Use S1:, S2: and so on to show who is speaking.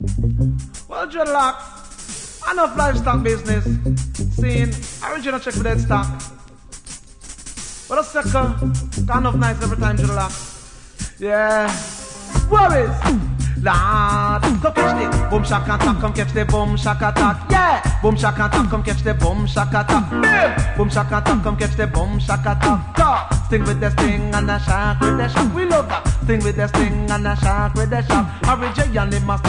S1: Well, dreadlock, enough livestock business. Seeing original check for that stock. But a second, got enough nights every time, dreadlock. Yeah. Worries. Lord, come catch the boom shack attack, come catch the boom shack attack, yeah. Boom shack attack, come catch the boom shack attack, boom. Boom shack attack, come catch the boom shack attack. Go. Sting with the sting and the shack with the shack. We love that. Sting with the sting and the shack with the shack. Harry J and him must